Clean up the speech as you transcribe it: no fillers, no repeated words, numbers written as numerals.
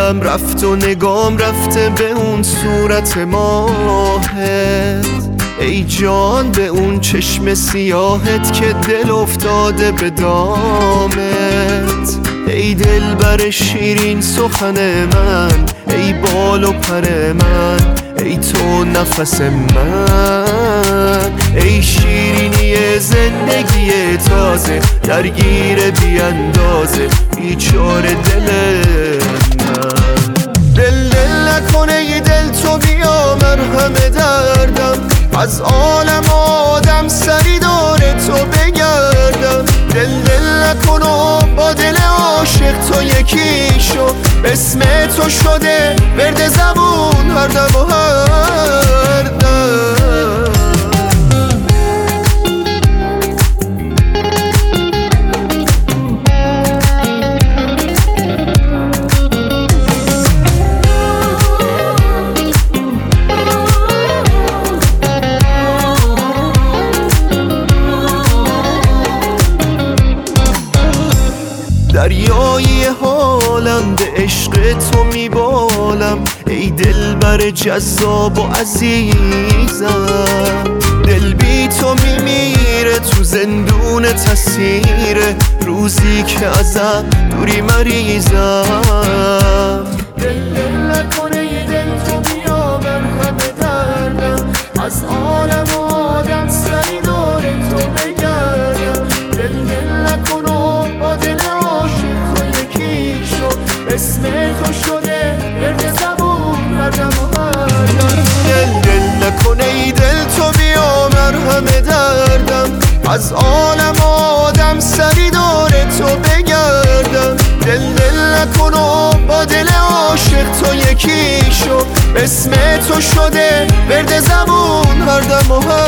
دلم رفت و نگام رفته به اون صورت ماهت. ای جان به اون چشم سیاهت که دل افتاده به دامت. ای دلبر شیرین سخن من، ای بال و پر من، ای تو نفس من. ای شیرینی زندگی تازه، درگیر بی اندازه بیچاره دل من. دل نکنه ای دل تو بیا مرهم دردم، از عالم آدم سری داره تو بگردم. دل نکن و با دل عاشق تو یکی شو، اسم تو شده ورد زبون هر دم و هر دم. دریایی حالم به عشق تو میبالم، ای دلبر جذاب و عزیزم. دل بی تو میمیره تو زندون تسیره، روزی که ازم دوری مریضم. دل نکنه ای دل تو بیا مرهم دردم، از عالم آدم سری داره تو بگردم. دل نکن و با دل اسم تو شده ورد زبون هر دم و هر دم. دل نکنه ای دل تو بیا مرهم دردم، از عالم آدم سری داره تو بگردم. دل نکن و با دل عاشق تو یکی شو، اسم تو شده ورد زبون هر دم و هر